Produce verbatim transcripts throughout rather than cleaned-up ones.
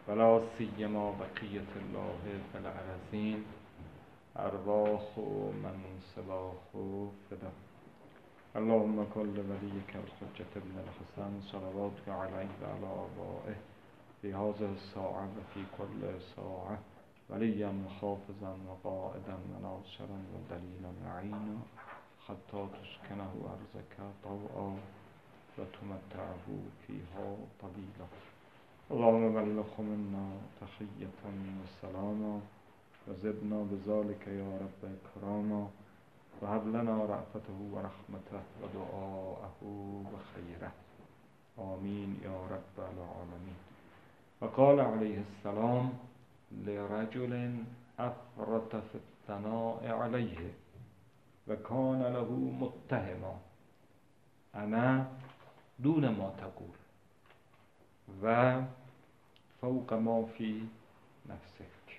ولا سیما بقیة الله فی الارضین ارواح من سواه فدا. اللهم کن لولیک الحجة ابن الحسن صلواتک علیه و علی آبائه فی هذه الساعة و فی کل ساعة ولیا حافظا و قائدا و ناصرا و دلیلا معینا حتی تسکنه ارضک طوعا و تمتعه فیها طویلا. اللهم بلغه منا تحیة و سلاما و زدنا بذلك یا رب کراما و هب لنا رأفته و رحمته و دعاءه و خیره آمین یا رب العالمین. و قال علیه السلام لرجل افرط فی الثناء علیه و کان له متهما انا دون ما تقول و فوق ما فی نفسک.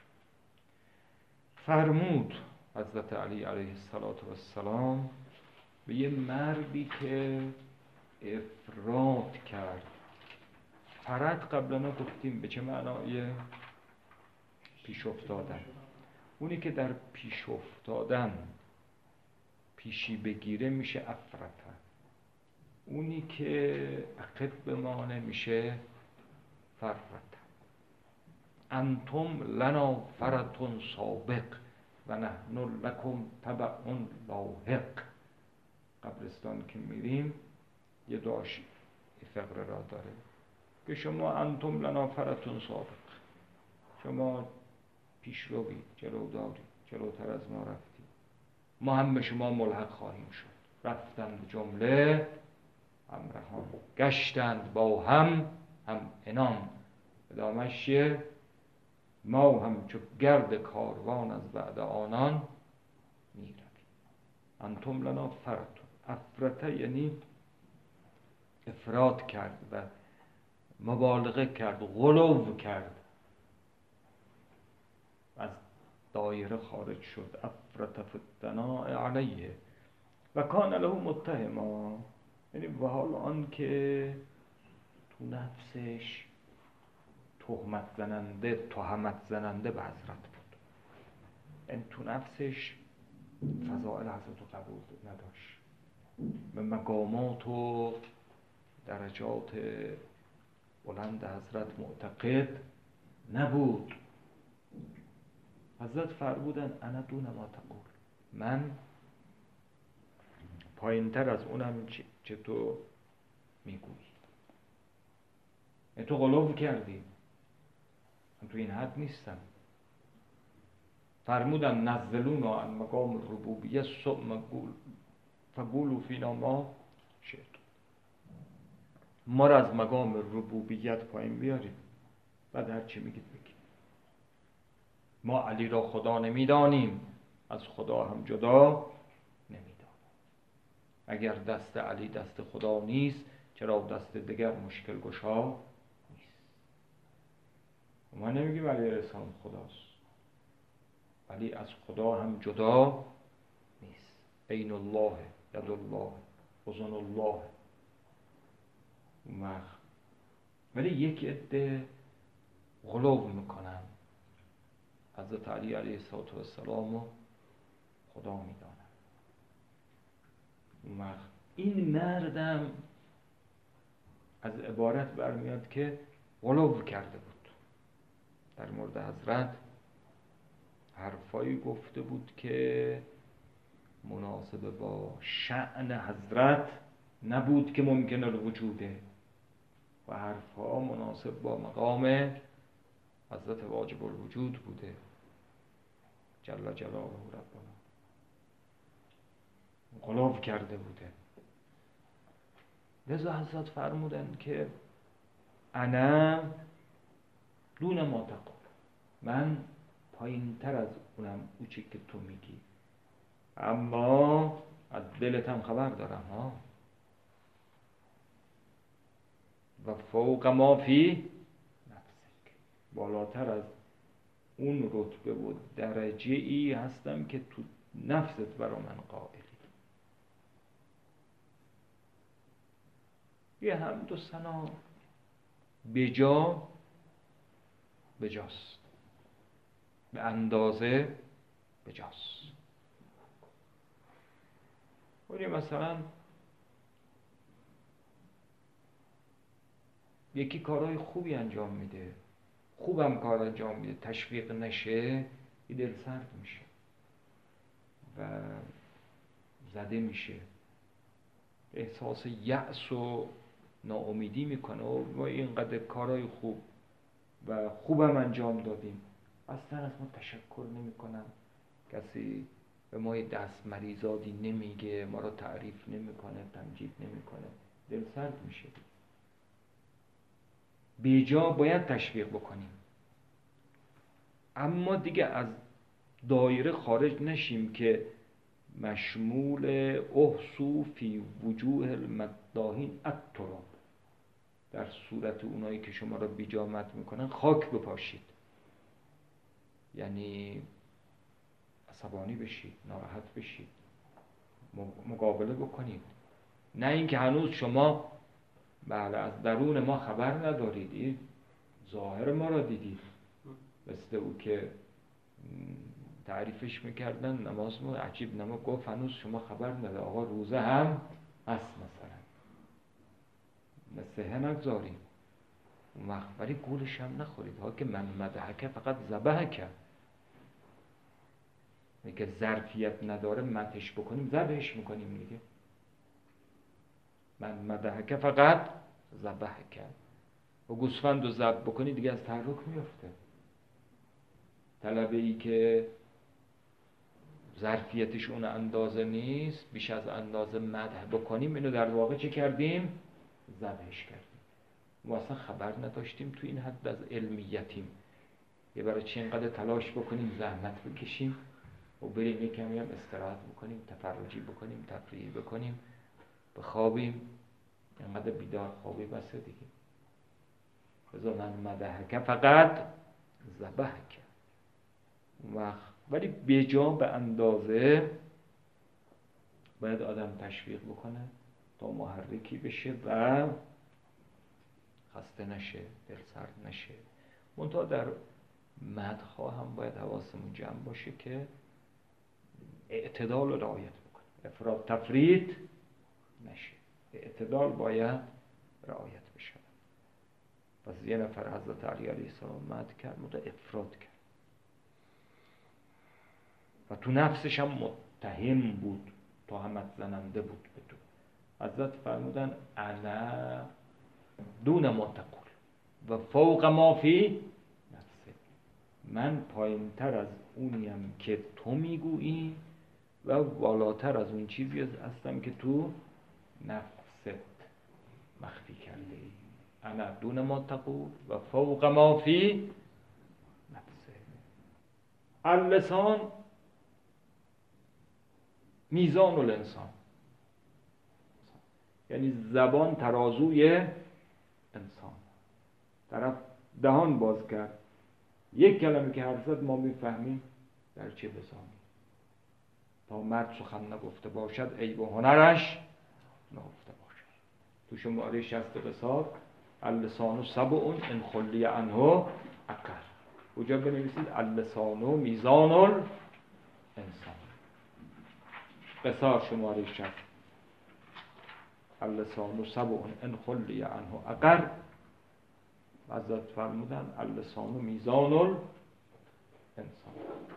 فرمود حضرت علی علیه السلام به یه مردی که افراط کرد. فرط قبلا گفتیم به چه معنای؟ پیش افتادن. اونی که در پیش افتادن پیشی بگیره میشه افرطه. اونی که عقب بمانه میشه فرطه. انتم لنا فرطون سابق و نحن لکم تبع لاحق. قبرستان که میریم یه دعاش فقره را داره که شما انتم لنا فرطون سابق، شما پیشروی، جلوداری، جلوتر از ما رفتیم، ما هم به شما ملحق خواهیم شد. رفتند جمله همراهان، گشتند با هم هم انان. ادامش چیه؟ ما هم چو گرد کاروان از بعد آنان می رویم. انتم لنا فرطون. افرطه یعنی افراط کرد و مبالغه کرد، غلو کرد، از دایره خارج شد. افرط فی الثناء علیه و کان له متهما، یعنی و حال آن که تو نفسش تهمت زننده تهمت زننده به حضرت بود. این تو نفسش فضائل حضرت رو قبول نداشت، به مقامات و درجات بلند حضرت معتقد نبود. حضرت فرمودن انا دون ما تقول، من پایین تر از اونم چه تو میگویی. تو غلو کردی، من تو این حد نیستم. فرمودن نزلونا عن مقام الربوبیه ثم فقولوا فینا ما شئتم. ما را از مقام ربوبیت پایین بیارید، بعد هر چی میگید بگید. ما علی را خدا نمیدانیم، از خدا هم جدا نمیدانیم. اگر دست علی دست خدا نیست، چرا دست دیگر مشکل گشا نیست؟ ما نمیگیم علی علیه السلام خداست، ولی از خدا هم جدا نیست. عین الله، ید الله، اذن الله. ولی یک عده غلو میکنن، حضرت علی علیه السلام رو خدا میدانن. این مردم از عبارت برمیاد که غلو کرده بود در مورد حضرت. حرفایی گفته بود که مناسب با شأن حضرت نبود که ممکن الوجوده، و حرفها مناسب با مقام حضرت واجب الوجود بوده جل جلاله ربنا. غلو کرده بوده. لذا حضرت فرمودن که انا دون ما تقول، من پایین تر از اونم او چی که تو میگی، اما از دلت هم خبر دارم ها. و فوق ما فی نفسک، بالاتر از اون رتبه و درجه ای هستم که تو نفست برا من قائلی. یه حمد و ثنا بجا بجاست، به اندازه بجاست. ولی مثلا یکی کارهای خوبی انجام میده، خوبم کار انجام میده، تشویق نشه یه دل سرد میشه و زده میشه، احساس یأس و ناامیدی میکنه و ما اینقدر کارهای خوب و خوبم انجام دادیم، اصلا از ما تشکر نمیکنن، کسی به ما دست مریزادی نمیگه، ما رو تعریف نمیکنه، تمجید نمیکنه، دل سرد میشه. بیجا باید تشویق بکنیم، اما دیگه از دایره خارج نشیم که مشمول احسو فی وجوه المداحین التراب، در صورت اونایی که شما را بیجا مدح میکنن خاک بپاشید، یعنی عصبانی بشید، ناراحت بشید، مقابله بکنید، نه اینکه هنوز شما بله از درون ما خبر ندارید، این ظاهر ما را دیدید، مثل او که تعریفش میکردن نماز ما عجیب نما گفت هنوز شما خبر نداره آقا روزه هم هست مثلا، مسیحه نگذارید اون وقت، ولی گولش هم نخورید ها که من مدحکه فقط ذبحکه، میگه ظرفیت نداره مدحش بکنیم ذبحش میکنیم دیگه، من مدحکه فقط ذبحکه، و گوسفند رو ذبح بکنی دیگه از تحرک میفته. طلبه ای که ظرفیتش اون اندازه نیست، بیش از اندازه مدح بکنیم، اینو در واقع چه کردیم؟ ذبحش کردیم. ما اصلا خبر نداشتیم تو این حد از علمیتیم، یه برای چی اینقدر تلاش بکنیم، زحمت بکشیم و بریم یک کمی هم استراحت بکنیم، تفرجی بکنیم، تفریحی بکنیم، بخوابیم، اینقدر بیدار خوابی بسه دیگه. بذار من مدحکه فقط ذبحکه، وقت ولی بجا به اندازه باید آدم تشویق بکنه تا محرکی بشه و خسته نشه، دل سرد نشه. منتها در مدح‌ها هم باید حواسمون جمع باشه که اعتدال رو رعایت بکنه، افراط تفرید نشه، اعتدال باید رعایت بشه. پس یه نفر حضرت علی علیه السلام مدح کرد، منتها افراط کرد و تو نفسش هم متهم بود، تهمت زننده بود به تو. حضرت فرمودن انا دون ما تقول و فوق ما فی نفسه، من پایین تر از اونیم که تو میگویی و بالاتر از اون چیزی هستم که تو نفست مخفی کرده ای. انا دون ما تقول و فوق ما فی نفسه. اللسان میزان الانسان، یعنی زبان ترازوی انسان. طرف دهان باز کرد، یک کلمه که حرف زد ما میفهمیم در چه بسامی. تا مرد سخن نگفته باشد عیب و هنرش نهفته باشد. تو شماره شصت قصاد اللسان سبع ان خلی عنه عقر، کجا بنویسید اللسان میزان الانسان، قصار شماره شصت، اللسان سبع ان خلی عنه عقر. حضرت فرمودن اللسان میزان الانسان.